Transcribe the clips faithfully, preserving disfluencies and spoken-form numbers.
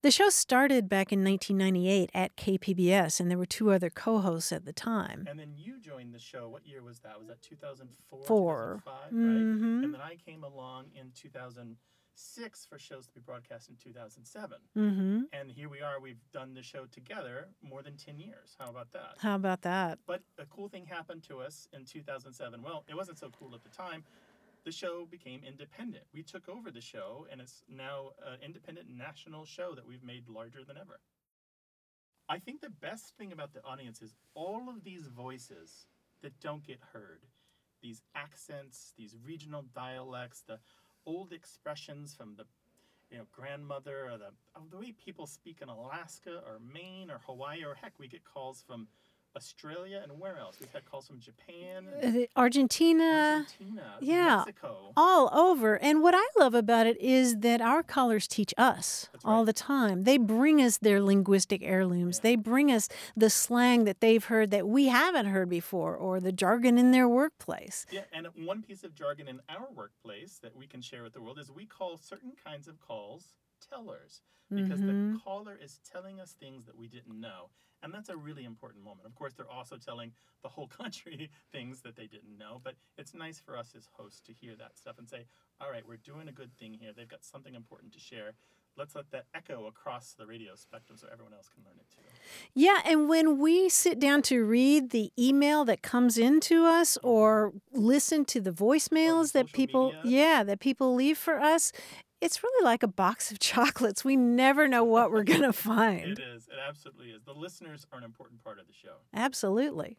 The show started back in nineteen ninety-eight at K P B S, and there were two other co-hosts at the time. And then you joined the show. What year was that? Was that two thousand four, Four. two thousand five, Mm-hmm. right? And then I came along in two thousand six for shows to be broadcast in two thousand seven. Mm-hmm. And here we are. We've done the show together more than ten years. How about that? How about that? But a cool thing happened to us in two thousand seven. Well, it wasn't so cool at the time. The show became independent. We took over the show, and it's now an independent national show that we've made larger than ever. I think the best thing about the audience is all of these voices that don't get heard, these accents, these regional dialects, the old expressions from the you know grandmother, or the oh, the way people speak in Alaska or Maine or Hawaii, or heck, we get calls from Australia, and where else? We've had calls from Japan, and Uh, Argentina. Argentina, Yeah. Mexico. All over. And what I love about it is that our callers teach us That's all right. the time. They bring us their linguistic heirlooms. Yeah. They bring us the slang that they've heard that we haven't heard before, or the jargon in their workplace. Yeah, and one piece of jargon in our workplace that we can share with the world is we call certain kinds of calls tellers, because Mhm. the caller is telling us things that we didn't know. And that's a really important moment. Of course, they're also telling the whole country things that they didn't know, but it's nice for us as hosts to hear that stuff and say, all right, we're doing a good thing here. They've got something important to share. Let's let that echo across the radio spectrum so everyone else can learn it too. Yeah, and when we sit down to read the email that comes into us, or listen to the voicemails that social people, media. yeah, that people leave for us, it's really like a box of chocolates. We never know what we're going to It find. is. It absolutely is. The listeners are an important part of the show. Absolutely.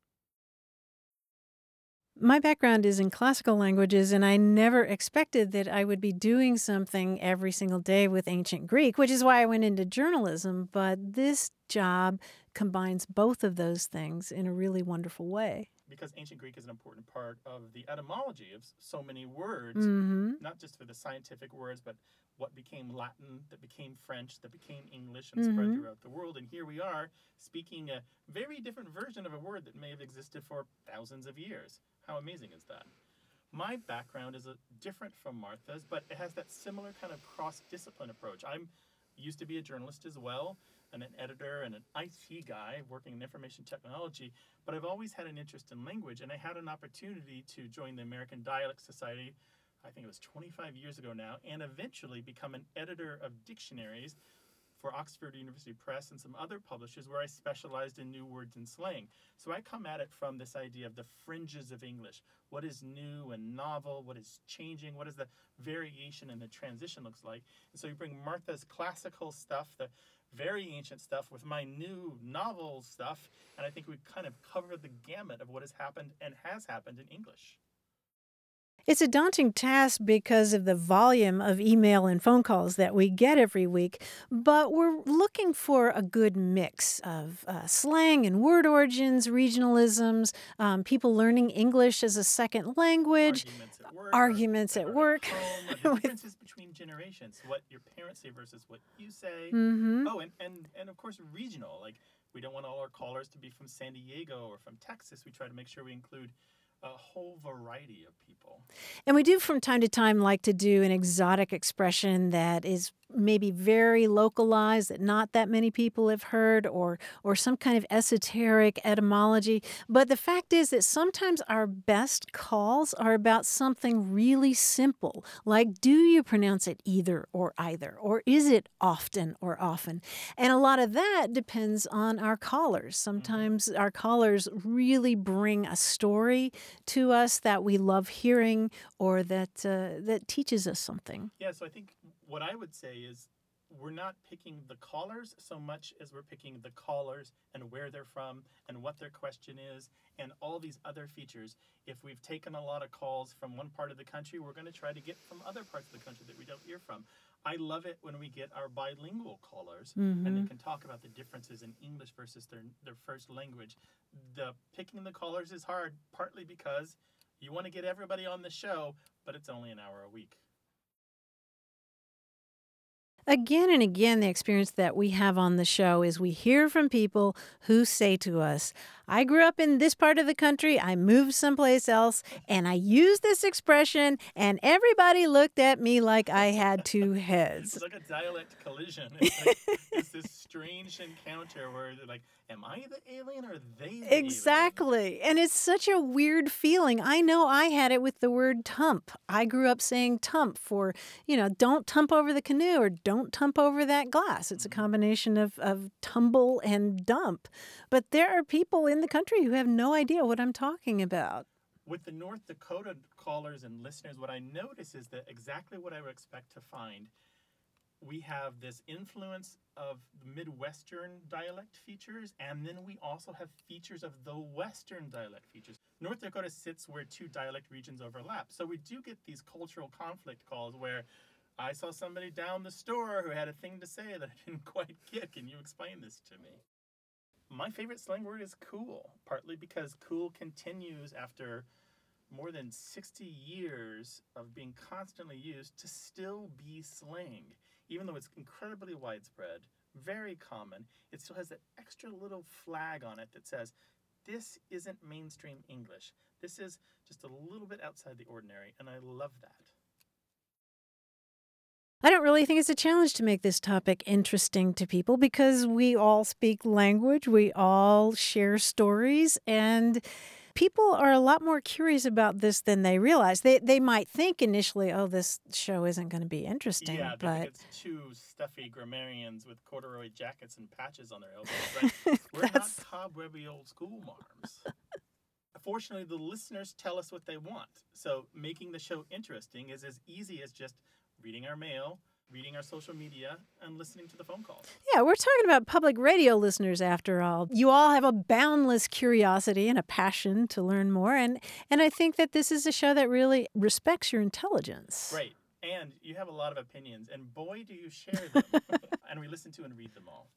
My background is in classical languages, and I never expected that I would be doing something every single day with ancient Greek, which is why I went into journalism. But this job combines both of those things in a really wonderful way. Because ancient Greek is an important part of the etymology of s- so many words, Mm-hmm. not just for the scientific words, but what became Latin, that became French, that became English, and spread Mhm. throughout the world. And here we are speaking a very different version of a word that may have existed for thousands of years. How amazing is that? My background is a, different from Martha's, but it has that similar kind of cross-discipline approach. I'm used to be a journalist as well, and an editor and an I T guy working in information technology, but I've always had an interest in language, and I had an opportunity to join the American Dialect Society, I think it was twenty-five years ago now, and eventually become an editor of dictionaries for Oxford University Press and some other publishers, where I specialized in new words and slang. So I come at it from this idea of the fringes of English. What is new and novel? What is changing? What is the variation and the transition looks like? And so you bring Martha's classical stuff, the very ancient stuff, with my new novel stuff, and I think we kind of cover the gamut of what has happened and has happened in English. It's a daunting task because of the volume of email and phone calls that we get every week, but we're looking for a good mix of uh, slang and word origins, regionalisms, um, people learning English as a second language, Arguments at work. arguments or, at or work. home, or the differences between generations, what your parents say versus what you say. Mm-hmm. Oh, and, and, and of course, regional. Like, we don't want all our callers to be from San Diego or from Texas. We try to make sure we include a whole variety of people. And we do from time to time like to do an exotic expression that is maybe very localized, that not that many people have heard, or or some kind of esoteric etymology. But the fact is that sometimes our best calls are about something really simple, like, do you pronounce it either or either, or is it often or often? And a lot of that depends on our callers. Sometimes our callers really bring a story to us that we love hearing, or that uh, that teaches us something. Yeah, so I think what I would say is we're not picking the callers so much as we're picking the callers and where they're from and what their question is and all these other features. If we've taken a lot of calls from one part of the country, we're going to try to get from other parts of the country that we don't hear from. I love it when we get our bilingual callers Mm-hmm. and they can talk about the differences in English versus their, their first language. The picking the callers is hard, partly because you want to get everybody on the show, but it's only an hour a week. Again and again, the experience that we have on the show is we hear from people who say to us, I grew up in this part of the country, I moved someplace else, and I used this expression, and everybody looked at me like I had two heads. It's like a dialect collision. It's, like, it's this strange encounter where they're like, am I the alien or are they the Exactly. alien? And it's such a weird feeling. I know I had it with the word tump. I grew up saying tump for, you know, don't tump over the canoe or don't tump over that glass. It's a combination of, of tumble and dump. But there are people in the country who have no idea what I'm talking about. With the North Dakota callers and listeners, what I notice is that exactly what I would expect to find. We have this influence of the Midwestern dialect features, and then we also have features of the Western dialect features. North Dakota sits where two dialect regions overlap. So we do get these cultural conflict calls where I saw somebody down the store who had a thing to say that I didn't quite get. Can you explain this to me? My favorite slang word is cool, partly because cool continues after more than sixty years of being constantly used to still be slang. Even though it's incredibly widespread, very common, it still has that extra little flag on it that says, this isn't mainstream English. This is just a little bit outside the ordinary, and I love that. I don't really think it's a challenge to make this topic interesting to people because we all speak language, we all share stories, and people are a lot more curious about this than they realize. They they might think initially, oh, this show isn't going to be interesting. Yeah, they but think it's two stuffy grammarians with corduroy jackets and patches on their elbows. But we're not That's- cobwebby old school marms. Fortunately, the listeners tell us what they want. So making the show interesting is as easy as just reading our mail, reading our social media, and listening to the phone calls. Yeah, we're talking about public radio listeners after all. You all have a boundless curiosity and a passion to learn more, and, and I think that this is a show that really respects your intelligence. Right. And you have a lot of opinions, and boy, do you share them. And we listen to and read them all.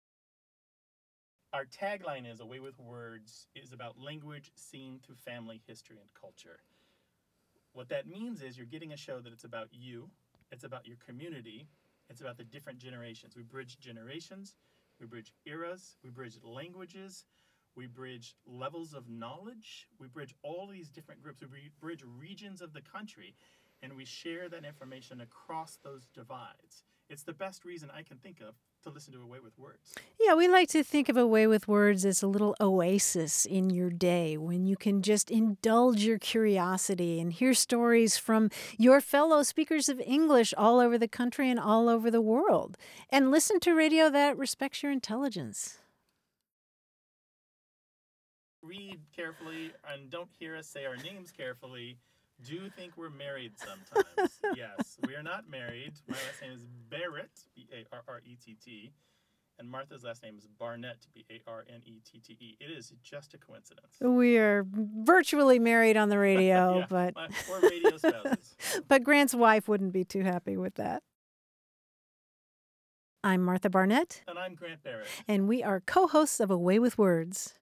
Our tagline is A Way with Words is about language seen through family, history, and culture. What that means is you're getting a show that it's about you, it's about your community, it's about the different generations. We bridge generations, we bridge eras, we bridge languages, we bridge levels of knowledge, we bridge all these different groups, we bridge regions of the country, and we share that information across those divides. It's the best reason I can think of to listen to A Way with Words. Yeah, we like to think of A Way with Words as a little oasis in your day when you can just indulge your curiosity and hear stories from your fellow speakers of English all over the country and all over the world. And listen to radio that respects your intelligence. Read carefully and don't hear us say our names carefully. Do think we're married sometimes. Yes, we are not married. My last name is Barrett, B A R R E T T, and Martha's last name is Barnett, B A R N E T T E. It is just a coincidence. We are virtually married on the radio, yeah, but my, we're radio spouses. but Grant's wife wouldn't be too happy with that. I'm Martha Barnett, And I'm Grant Barrett. and we are co-hosts of A Way with Words.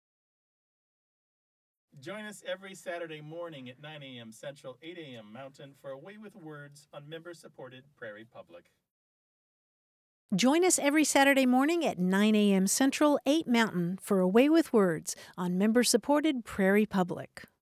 Join us every Saturday morning at nine a.m. Central, eight a.m. Mountain for A Way with Words on member-supported Prairie Public. Join us every Saturday morning at nine a.m. Central, eight Mountain for A Way with Words on member-supported Prairie Public.